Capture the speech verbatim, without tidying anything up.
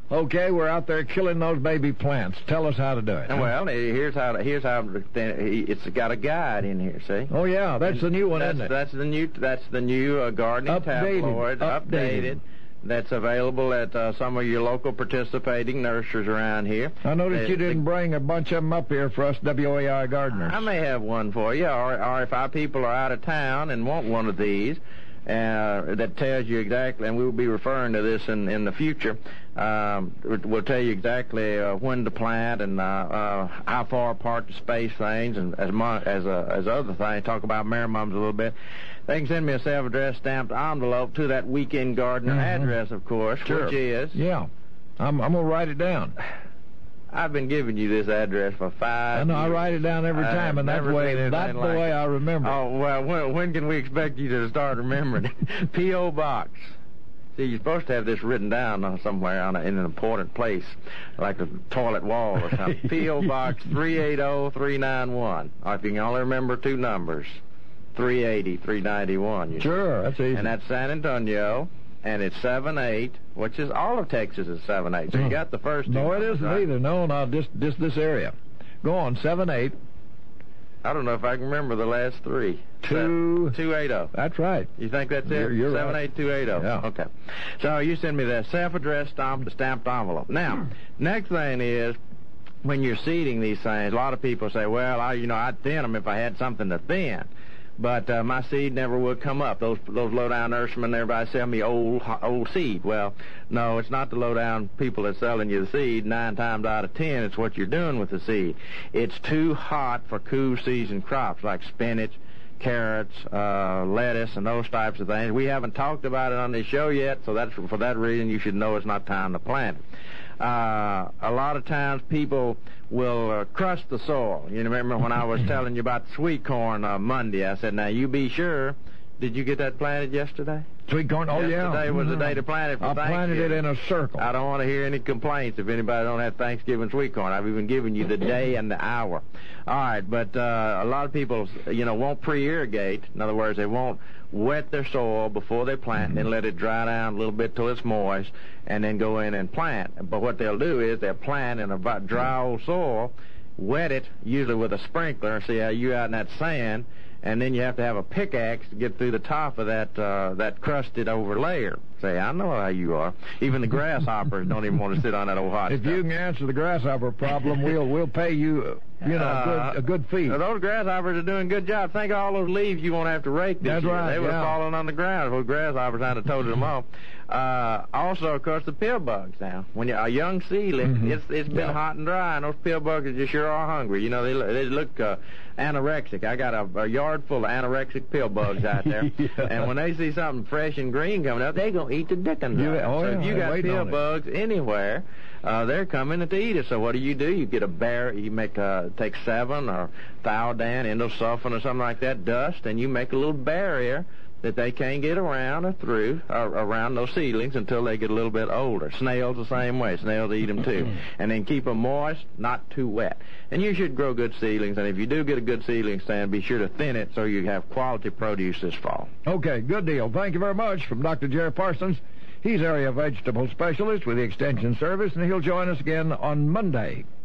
Okay, we're out there killing those baby plants. Tell us how to do it. Well, here's how. Here's how. It's got a guide in here. See? Oh yeah, that's the new one, that's, isn't it? That's the new. That's the new uh, gardening updated, tabloid, updated. updated. That's available at uh, some of your local participating nurseries around here. I noticed uh, you didn't the, bring a bunch of them up here for us W A I gardeners. I may have one for you, or, or if our people are out of town and want one of these, uh, that tells you exactly, and we'll be referring to this in, in the future, um, we'll tell you exactly uh, when to plant and uh, uh, how far apart to space things, and as mon- as uh, as other things, talk about marimoms a little bit. They can send me a self-addressed stamped envelope to that Weekend Gardener mm-hmm. address, of course, sure. which is... Yeah, I'm, I'm going to write it down. I've been giving you this address for five I know, years. I write it down every time, and that's, way, that's the like way it. I remember it. Oh, well, when, when can we expect you to start remembering it? P O. Box. See, you're supposed to have this written down somewhere on a, in an important place, like a toilet wall or something. P O. Box three eighty three ninety-one. Or if you can only remember two numbers, three eighty three ninety-one. Sure, that's easy. And that's San Antonio. And it's seven eight, which is all of Texas is seven eight. So you got the first two. No, it numbers, isn't right? either. No, no, just just this area. Go on, seven eight. I don't know if I can remember the last three. Two. Two eight zero. That's right. You think that's it? You're, you're seven right. eight two eight zero. Yeah. Okay. So you send me that self-addressed stamped stamped envelope. Now, next thing is, when you're seeding these things, a lot of people say, well, I, you know, I'd thin them if I had something to thin. But uh, my seed never would come up. Those those low-down nurserymen, everybody sell me old old seed. Well, no, it's not the low-down people that's selling you the seed. Nine times out of ten, it's what you're doing with the seed. It's too hot for cool season crops like spinach, carrots, uh, lettuce, and those types of things. We haven't talked about it on this show yet, so that's for that reason you should know it's not time to plant it. Uh, a lot of times people will uh, crush the soil. You remember when I was telling you about sweet corn uh, Monday, I said, now you be sure. Did you get that planted yesterday? Sweet corn, oh yesterday yeah. Yesterday was the day to plant it for I Thanksgiving. planted it in a circle. I don't want to hear any complaints if anybody don't have Thanksgiving sweet corn. I've even given you the day and the hour. All right, but uh, a lot of people, you know, won't pre-irrigate. In other words, they won't wet their soil before they plant, mm-hmm. and then let it dry down a little bit till it's moist, and then go in and plant. But what they'll do is they'll plant in a dry old soil, wet it, usually with a sprinkler. See how you out in that sand, and then you have to have a pickaxe to get through the top of that uh, that crusted over layer. Say, I know how you are. Even the grasshoppers don't even want to sit on that old hot if stuff. If you can answer the grasshopper problem, we'll we'll pay you, you know, uh, a, good, a good fee. Those grasshoppers are doing a good job. Think of all those leaves you won't have to rake this That's year. right, They would have yeah. fallen on the ground if those grasshoppers hadn't toted them off. Uh, also, of course, the pill bugs now. When you're a young seedling, mm-hmm. it's it's been yeah. hot and dry, and those pill bugs are just sure are hungry. You know, they they look uh, anorexic. I got a, a yard full of anorexic pill bugs out there, yeah. and when they see something fresh and green coming up, they gonna eat the dickens out. Yeah, oh, so yeah, if you got pill it. bugs anywhere, uh, they're coming to eat it. So what do you do? You get a bear. You make uh, take seven or thiodan, endosulfan, or something like that, dust, and you make a little barrier that they can't get around or through or around those seedlings until they get a little bit older. Snails the same way. Snails eat them too. And then keep them moist, not too wet. And you should grow good seedlings, and if you do get a good seedling stand, be sure to thin it so you have quality produce this fall. Okay, good deal. Thank you very much from Doctor Jerry Parsons. He's area vegetable specialist with the Extension Service, and he'll join us again on Monday.